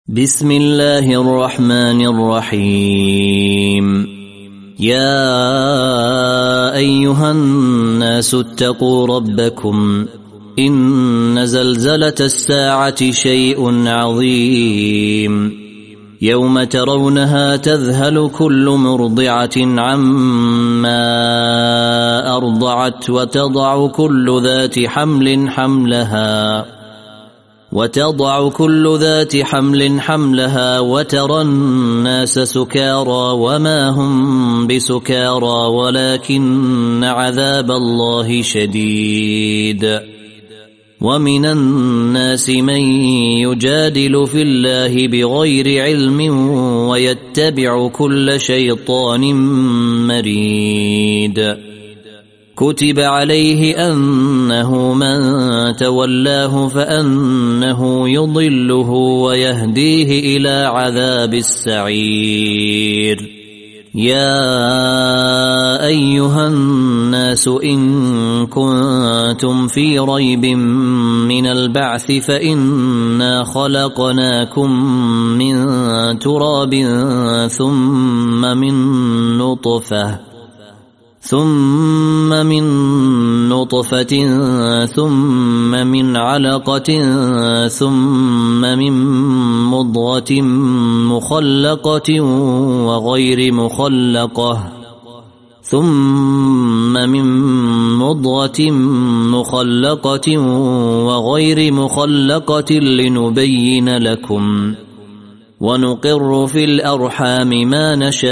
بسم الله الرحمن الرحيم. يا أيها الناس اتقوا ربكم إن زلزلة الساعة شيء عظيم يوم ترونها تذهل كل مرضعة عما أرضعت وتضع كل ذات حمل حملها وترى الناس سكارى وما هم بسكارى ولكن عذاب الله شديد. ومن الناس من يجادل في الله بغير علم ويتبع كل شيطان مريد. كتب عليه أنه من تولاه فأنه يضله ويهديه إلى عذاب السعير. يا أيها الناس إن كنتم في ريب من البعث فإنا خلقناكم من تراب ثم من نطفة ثم من علقة ثم من مضغة مخلقة وغير مخلقة لنبين لكم ونقر في الأرحام ما نشاء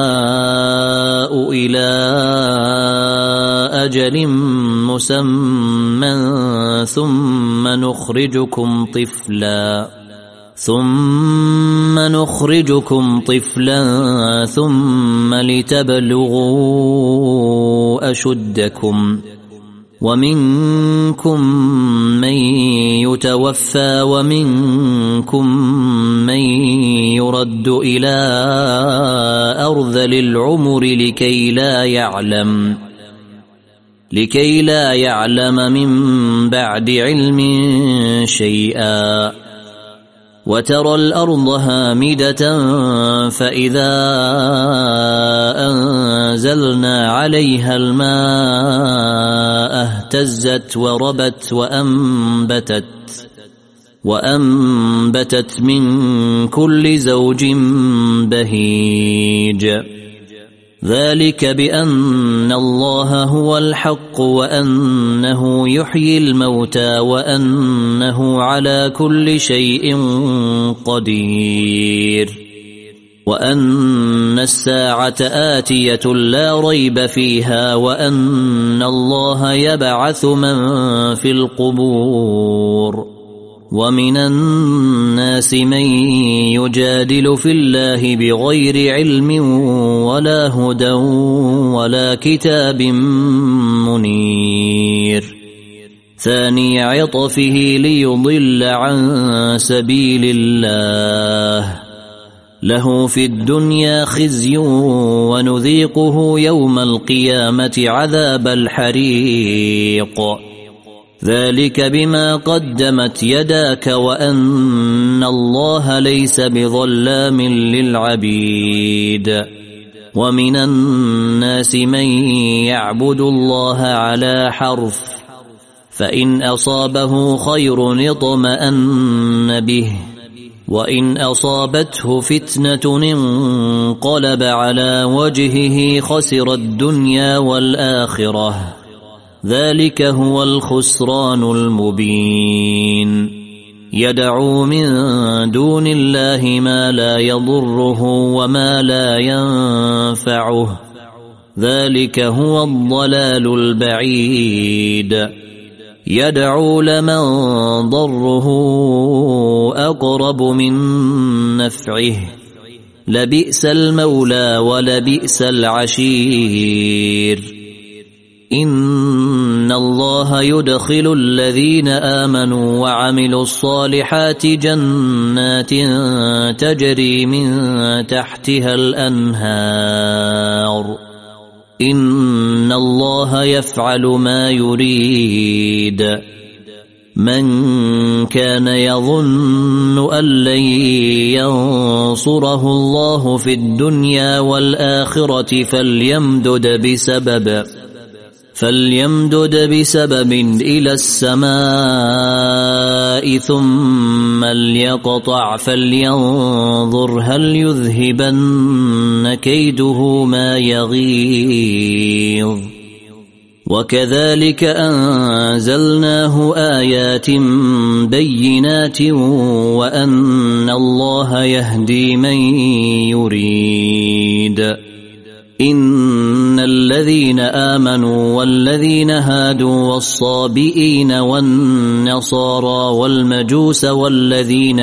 إلى أجل مسمى ثم نخرجكم طفلا ثم لتبلغوا أشدكم ومنكم من يتوفى ومنكم من يرد إلى أرذل العمر لكي لا يعلم من بعد علم شيئا. وترى الأرض هامدة فإذا أنزلنا عليها الماء اهتزت وربت وأنبتت من كل زوج بهيج. ذلك بأن الله هو الحق وأنه يحيي الموتى وأنه على كل شيء قدير وأن الساعة آتية لا ريب فيها وأن الله يبعث من في القبور. ومن الناس من يجادل في الله بغير علم ولا هدى ولا كتاب منير. ثاني عطفه ليضل عن سبيل الله له في الدنيا خزي ونذيقه يوم القيامة عذاب الحريق. ذلك بما قدمت يداك وأن الله ليس بظلام للعبيد. ومن الناس من يعبد الله على حرف فإن أصابه خير اطمأن به وإن أصابته فتنة انقلب على وجهه خسر الدنيا والآخرة. ذلك هو الخسران المبين. يدعو من دون الله ما لا يضره وما لا ينفعه. ذلك هو الضلال البعيد. يدعو لمن ضره أقرب من نفعه. لبئس المولى ولبئس العشير. إن الله يدخل الذين آمنوا وعملوا الصالحات جنات تجري من تحتها الأنهار. إن الله يفعل ما يريد. من كان يظن أن لن ينصره الله في الدنيا والآخرة فليمدد بسبب إلى السماء ثم ليقطع فلينظر هل يذهبن كيده ما يغيظ. وكذلك أنزلناه آيات بينات وأن الله يهدي من يريد. إن الذين آمنوا والذين هادوا والصابئين والنصارى والمجوس والذين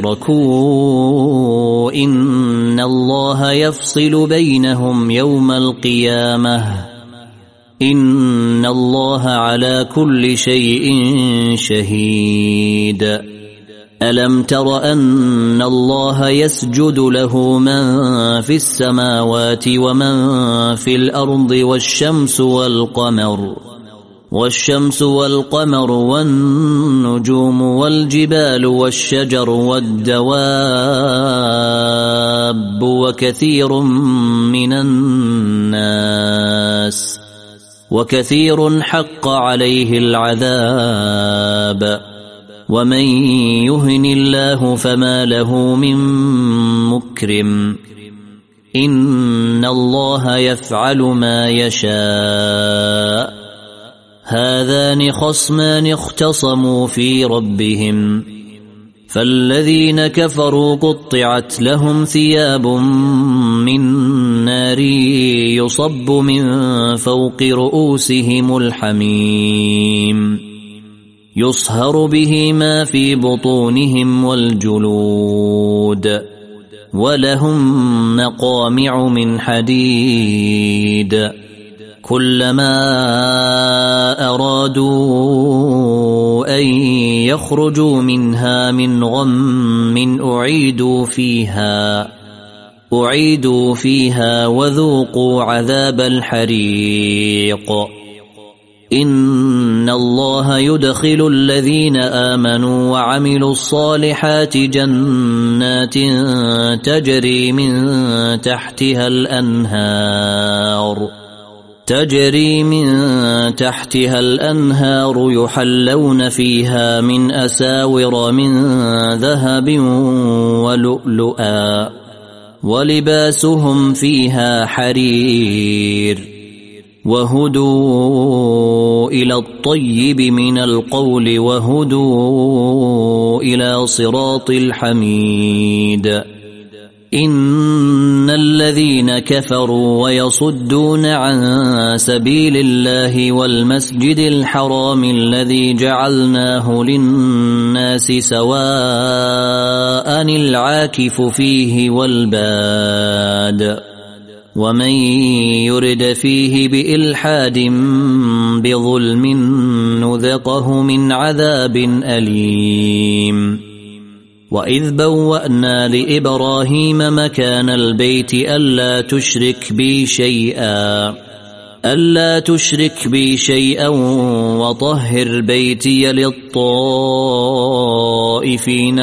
أشركوا إن الله يفصل بينهم يوم القيامة إن الله على كل شيء شهيد. ألم تر أن الله يسجد له من في السماوات ومن في الأرض والشمس والقمر والنجوم والجبال والشجر والدواب وكثير حق عليه العذاب ومن يهن الله فما له من مكرم. إن الله يفعل ما يشاء. هذان خصمان اختصموا في ربهم فالذين كفروا قطعت لهم ثياب من نار يصب من فوق رؤوسهم الحميم يصهر به ما في بطونهم والجلود ولهم مقامع من حديد كلما أرادوا أن يخرجوا منها من غم أعيدوا فيها وذوقوا عذاب الحريق. إن الله يدخل الذين آمنوا وعملوا الصالحات جنات تجري من تحتها الأنهار يحلون فيها من أساور من ذهب ولؤلؤا ولباسهم فيها حرير وهدوا إلى الطيب من القول وهدوا إلى صراط الحميد. إن الذين كفروا ويصدون عن سبيل الله والمسجد الحرام الذي جعلناه للناس سواء العاكف فيه والباد ومن يرد فيه بإلحاد بظلم نذقه من عذاب أليم. وإذ بوأنا لإبراهيم مكان البيت ألا تشرك بي شيئا وطهر بيتي للطائفين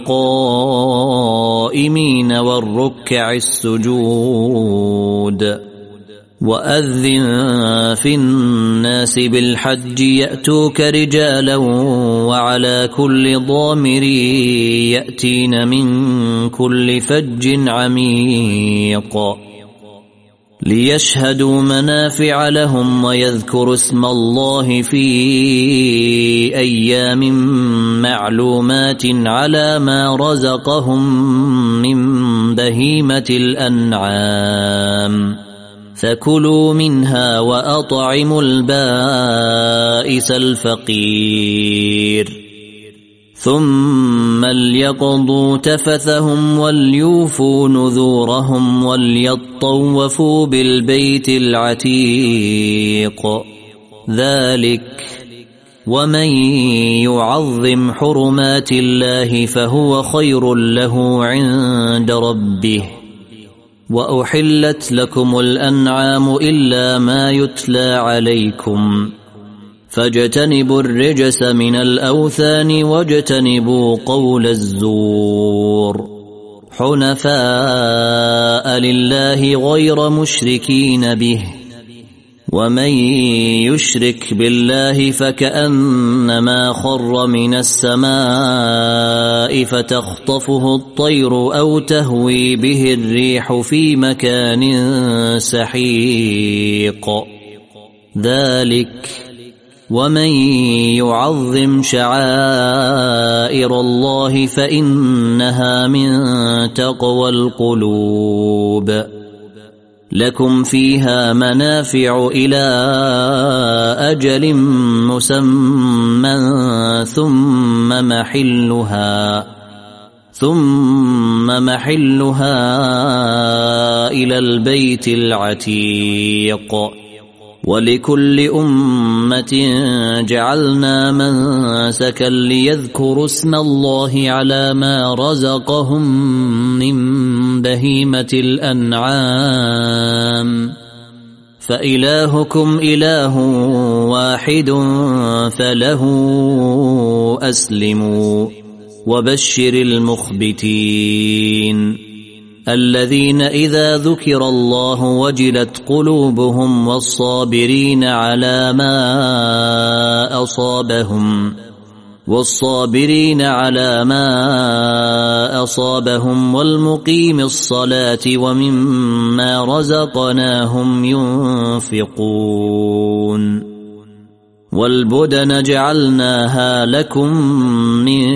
والقائمين والركع السجود. وأذن في الناس بالحج يأتوك رجالا وعلى كل ضامر يأتين من كل فج عميق ليشهدوا منافع لهم ويذكروا اسم الله في أيام معلومات على ما رزقهم من بهيمة الأنعام فكلوا منها وأطعموا البائس الفقير ثم ليقضوا تفثهم وليوفوا نذورهم وليطوفوا بالبيت العتيق. ذلك ومن يعظم حرمات الله فهو خير له عند ربه. وأحلت لكم الأنعام إلا ما يتلى عليكم فاجتنبوا الرجس من الأوثان واجتنبوا قول الزور حنفاء لله غير مشركين به ومن يشرك بالله فكأنما خر من السماء فتخطفه الطير أو تهوي به الريح في مكان سحيق ذلك ومن يعظم شعائر الله فإنها من تقوى القلوب لكم فيها منافع إلى أجل مسمى ثم محلها إلى البيت العتيق ولكل أمة جعلنا منسكا ليذكروا اسم الله على ما رزقهم من بهيمة الأنعام فإلهكم إله واحد فله أسلموا وبشر المخبتين الذين إذا ذكر الله وجلت قلوبهم والصابرين على ما أصابهم والمقيم الصلاة ومما رزقناهم ينفقون والبدن جعلناها لكم من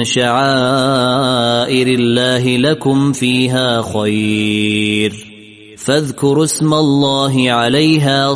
شعائر الله لكم فيها خير فاذكروا اسم الله عليها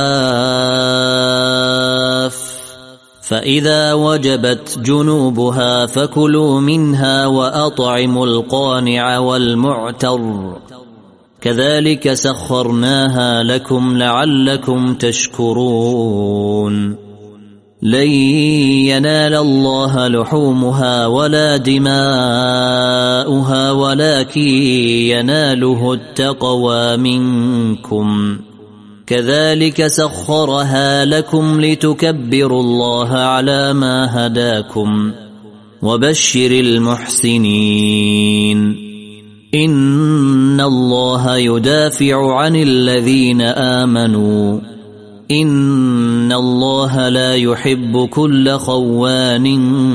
صواف فإذا وجبت جنوبها فكلوا منها وأطعموا القانع والمعتر كذلك سخرناها لكم لعلكم تشكرون لن ينال الله لحومها ولا دماؤها ولكن يناله التقوى منكم كذلك سخرها لكم لتكبروا الله على ما هداكم وبشر المحسنين إن الله يدافع عن الذين آمنوا إن الله لا يحب كل خوان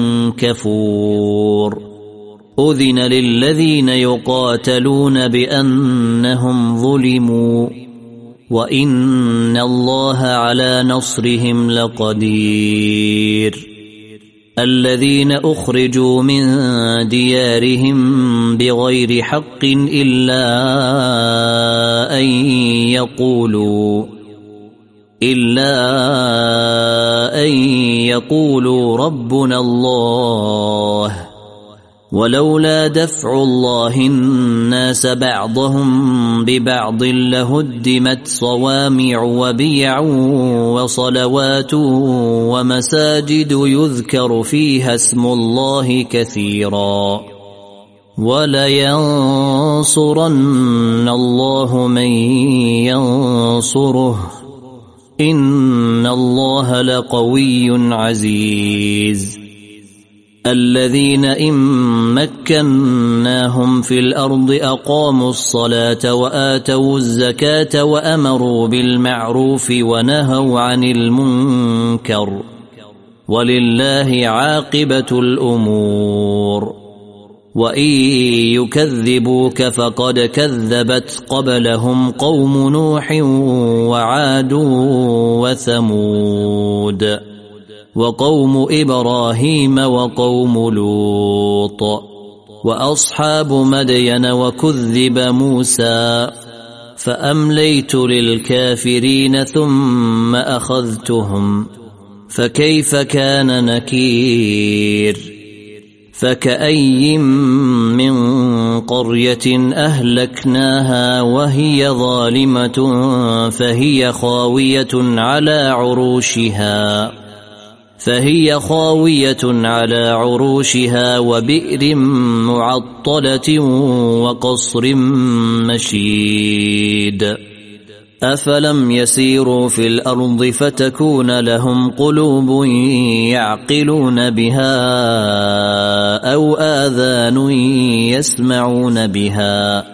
كفور أذن للذين يقاتلون بأنهم ظلموا وإن الله على نصرهم لقدير الذين أخرجوا من ديارهم بغير حق إلا أن يقولوا ربنا الله ولولا دفع الله الناس بعضهم ببعض لهدمت صوامع وبيع وصلوات ومساجد يذكر فيها اسم الله كثيرا ولينصرن الله من ينصره إن الله لقوي عزيز الذين إن مكناهم في الأرض أقاموا الصلاة وآتوا الزكاة وأمروا بالمعروف ونهوا عن المنكر ولله عاقبة الأمور وإن يكذبوك فقد كذبت قبلهم قوم نوح وعاد وثمود وقوم إبراهيم وقوم لوط وأصحاب مدين وكذب موسى فأمليت للكافرين ثم أخذتهم فكيف كان نكير فكأي من قرية أهلكناها وهي ظالمة فهي خاوية على عروشها وبئر معطلة وقصر مشيد أفلم يسيروا في الأرض فتكون لهم قلوب يعقلون بها أو آذان يسمعون بها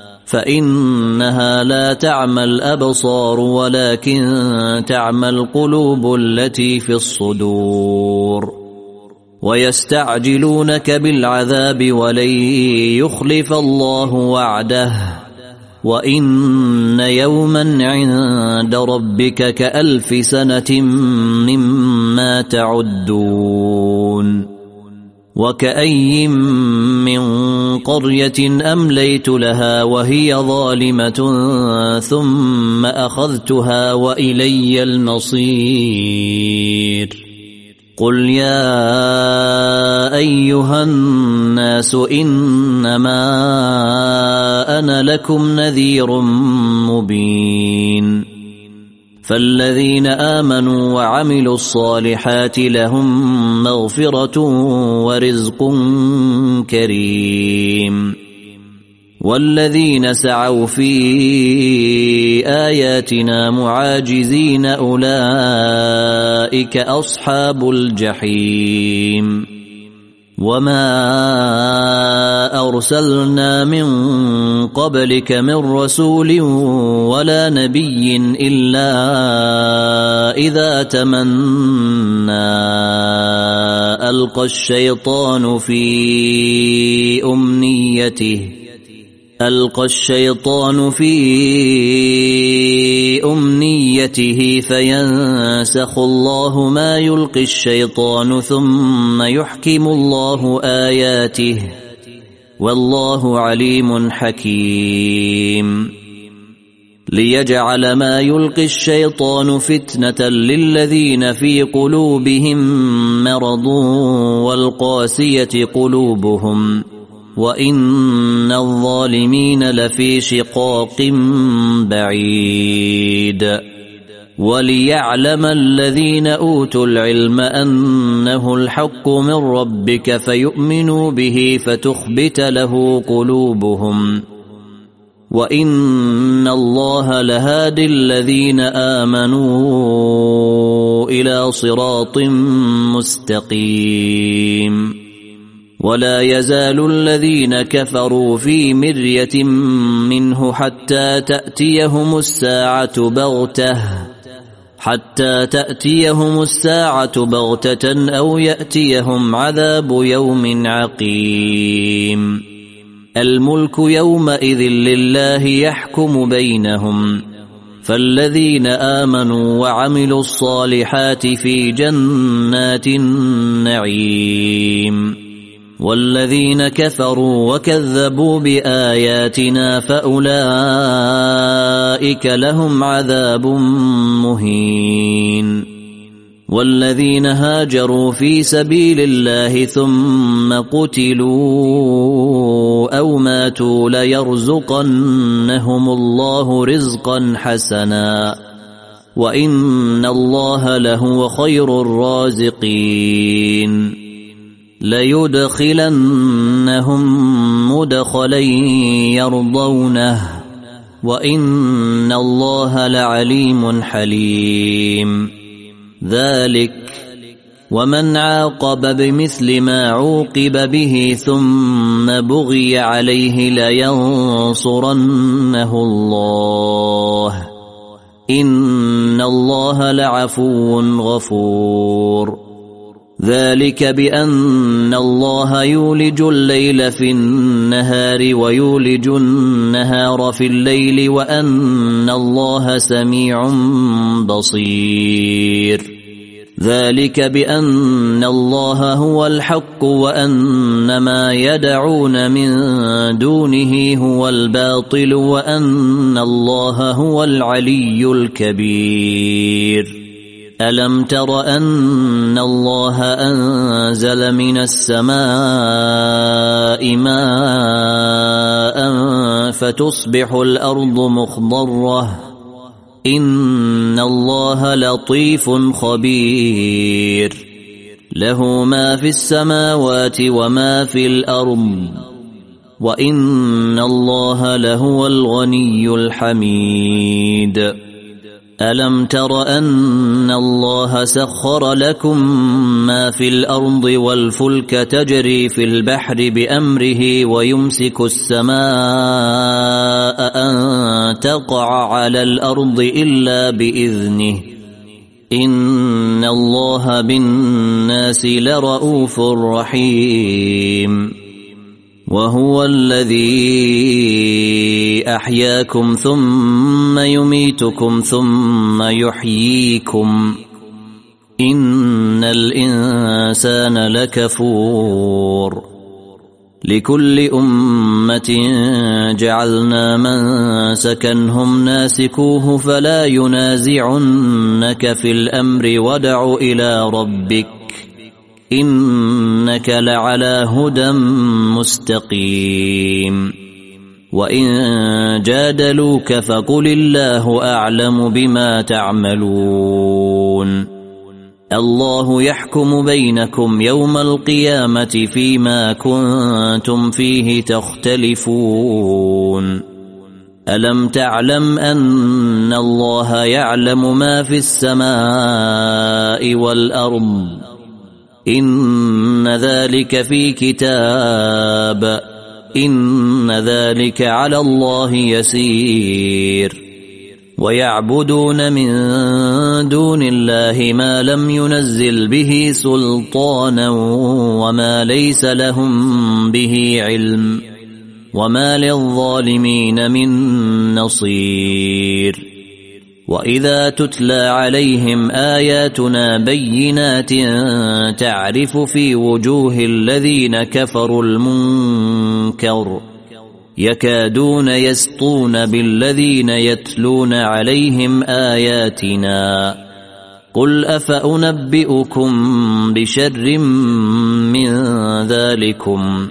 فإنها لا تعمى الأبصار ولكن تعمى القلوب التي في الصدور ويستعجلونك بالعذاب ولن يخلف الله وعده وإن يوما عند ربك كألف سنة مما تعدون وكأي من قرية أمليت لها وهي ظالمة ثم أخذتها وإلي المصير قل يا أيها الناس إنما أنا لكم نذير مبين فالذين آمنوا وعملوا الصالحات لهم مغفرة ورزق كريم والذين سعوا في آياتنا معاجزين أولئك أصحاب الجحيم وما أرسلنا من قبلك من رسول ولا نبي إلا إذا تمنى ألقى الشيطان في أمنيته فينسخ الله ما يلقي الشيطان ثم يحكم الله آياته والله عليم حكيم ليجعل ما يلقي الشيطان فتنة للذين في قلوبهم مرض والقاسية قلوبهم وإن الظالمين لفي شقاق بعيد وليعلم الذين أوتوا العلم أنه الحق من ربك فيؤمنوا به فتخبت له قلوبهم وإن الله لهادي الذين آمنوا إلى صراط مستقيم ولا يزال الذين كفروا في مرية منه حتى تأتيهم الساعة بغتة أو يأتيهم عذاب يوم عقيم الملك يومئذ لله يحكم بينهم فالذين آمنوا وعملوا الصالحات في جنات النعيم والذين كفروا وكذبوا بآياتنا فأولئك لهم عذاب مهين والذين هاجروا في سبيل الله ثم قتلوا أو ماتوا ليرزقنهم الله رزقا حسنا وإن الله لهو خير الرازقين ليدخلنهم مدخلا يرضونه وإن الله لعليم حليم ذلك ومن عاقب بمثل ما عوقب به ثم بغي عليه لينصرنه الله إن الله لعفو غفور ذلك بأن الله يولج الليل في النهار ويولج النهار في الليل وأن الله سميع بصير ذلك بأن الله هو الحق وأن ما يدعون من دونه هو الباطل وأن الله هو العلي الكبير ألم تر أن الله أنزل من السماء ماء فتصبح الأرض مخضرة إن الله لطيف خبير له ما في السماوات وما في الأرض وإن الله لهو الغني الحميد ألم تر أن الله سخر لكم ما في الأرض والفلك تجري في البحر بأمره ويمسك السماء أن تقع على الأرض إلا بإذنه إن الله بالناس لرؤوف رحيم وهو الذي أحياكم ثم يميتكم ثم يحييكم إن الإنسان لكفور لكل أمة جعلنا منسكا هم ناسكوه فلا ينازعنك في الأمر وادع إلى ربك إنك لعلى هدى مستقيم وإن جادلوك فقل الله أعلم بما تعملون الله يحكم بينكم يوم القيامة فيما كنتم فيه تختلفون ألم تعلم أن الله يعلم ما في السماء والأرض إن ذلك في كتاب إن ذلك على الله يسير ويعبدون من دون الله ما لم ينزل به سلطانا وما ليس لهم به علم وما للظالمين من نصير وإذا تتلى عليهم آياتنا بينات تعرف في وجوه الذين كفروا المنكر يكادون يسطون بالذين يتلون عليهم آياتنا قل أفأنبئكم بشر من ذلكم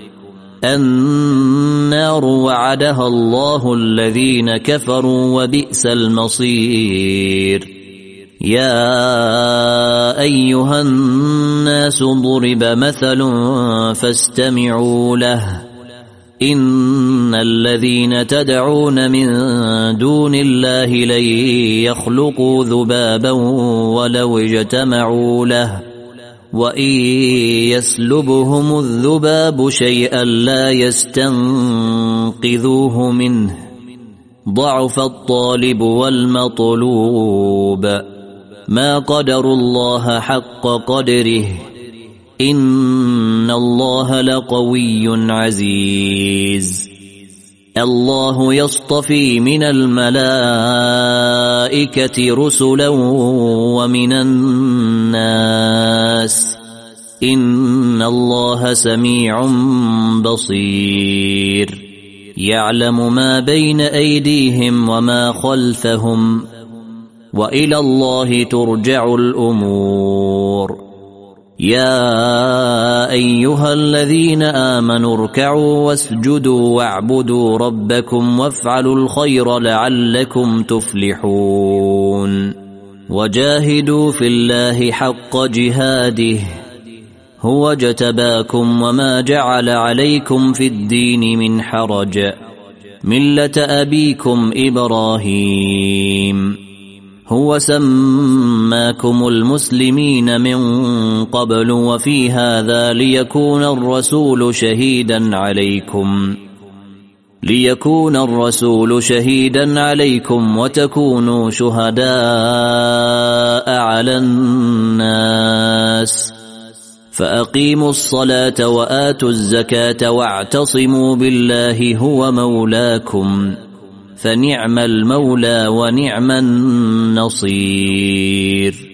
النار وعدها الله الذين كفروا وبئس المصير يا أيها الناس ضرب مثل فاستمعوا له إن الذين تدعون من دون الله لن يخلقوا ذبابا ولو اجتمعوا له وإن يسلبهم الذباب شيئا لا يستنقذوه منه ضعف الطالب والمطلوب ما قدروا الله حق قدره إن الله لقوي عزيز الله يصطفي من الملائكة رسلا ومن الناس إن الله سميع بصير يعلم ما بين أيديهم وما خلفهم وإلى الله ترجع الأمور يا أيها الذين آمنوا اركعوا واسجدوا واعبدوا ربكم وافعلوا الخير لعلكم تفلحون وجاهدوا في الله حق جهاده هو اجتباكم وما جعل عليكم في الدين من حرج ملة أبيكم إبراهيم هو سماكم المسلمين من قبل وفي هذا ليكون الرسول شهيدا عليكم وتكونوا شهداء على الناس فأقيموا الصلاة وآتوا الزكاة واعتصموا بالله هو مولاكم فنعم المولى ونعم النصير